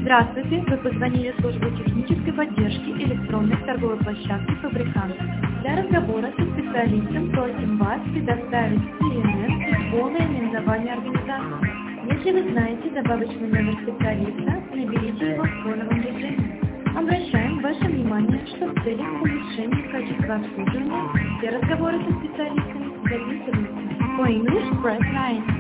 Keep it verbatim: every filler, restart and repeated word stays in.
Здравствуйте, вы позвонили в службу технической поддержки электронной торговой площадки «Фабрикант». Для разговора со специалистом просим вас предоставить си эн эн и полное наименование организации. Если вы знаете добавочный номер специалиста, наберите его в фоновом режиме. Обращаем ваше внимание, что в целях улучшения качества обслуживания все разговоры со специалистами записываются. For English, press nine.